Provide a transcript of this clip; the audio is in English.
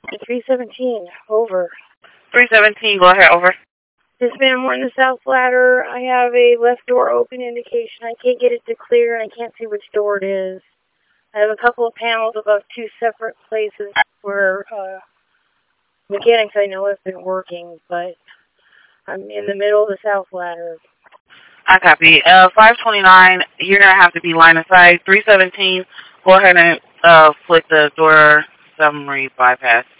Three 317, over. 317, go ahead, over. Yes, ma'am, we're in the south ladder. I have a left door open indication. I can't get it to clear, and I can't see which door it is. I have a couple of panels above two separate places where mechanics I know have been working, but I'm in the middle of the south ladder. I copy. 529, you're going to have to be line of sight. 317, go ahead and flick the door summary bypass.